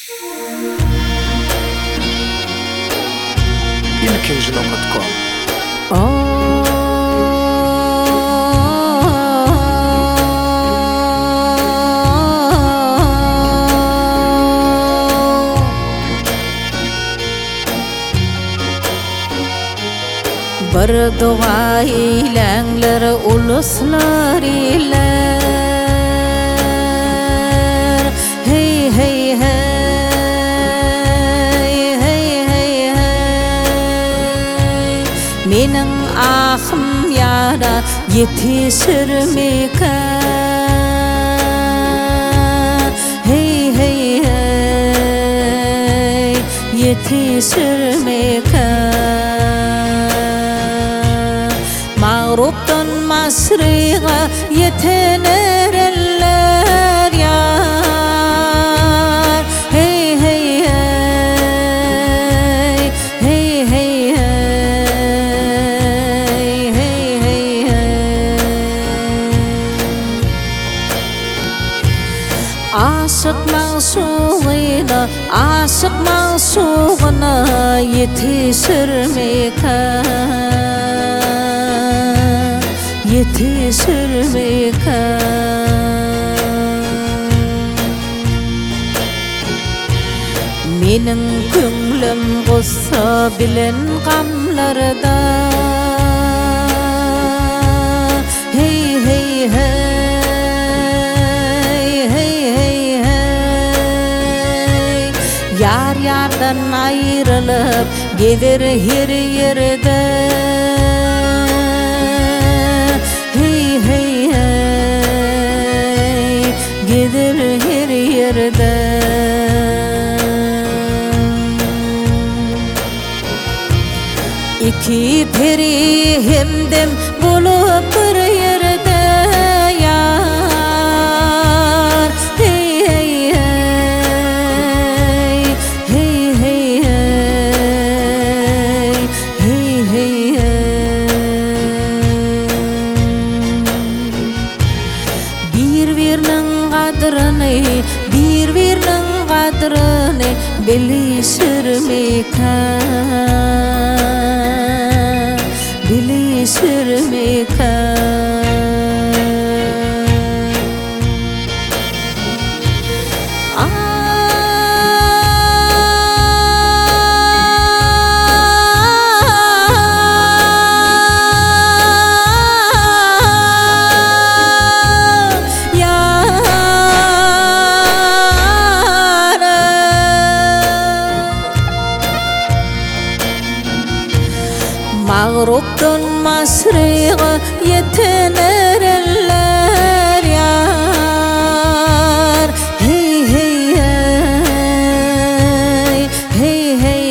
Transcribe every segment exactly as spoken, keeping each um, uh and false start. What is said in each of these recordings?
Inkinjino dot com. Bir dua eylanglar uluslar eyler. Hey hey hey hey hey hey. Mening ahım yara yetişirmekan. Hey hey hey yetişirmekan. Mağruptan Masriga yetener eller yar. Hey hey hey hey hey hey hey hey. Aşık mağsuğuna, aşık mağsuğuna yetişirmekan, yetişirmekan. Mening könglim gussa bilen gamlarda. Hey hey hey hey hey hey. Yar yardan ayrılıp gider her yerde. Hey hey hey gider her yerde. İki peri hemdem bulup bir yerde yar. Hey hey hey hey hey hey hey hey hey. Bir birinin kadrını, bir birinin kadrını bilişirmekan, bilişirmekan. Mağruptan Masriga yetener eller yar. Hey hey hey hey hey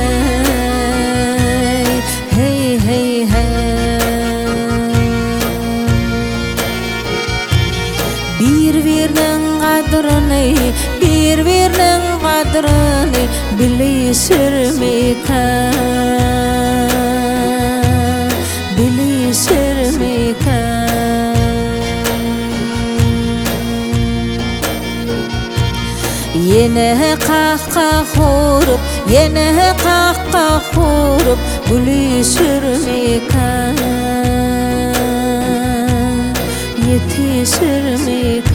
hey hey hey hey. Bir birinin kadrını, bir birinin kadrını bilişirmekan, bilişirmekan. Yine kahkah vurup, yine kahkah vurup gülüşürmekan, yetişirmekan.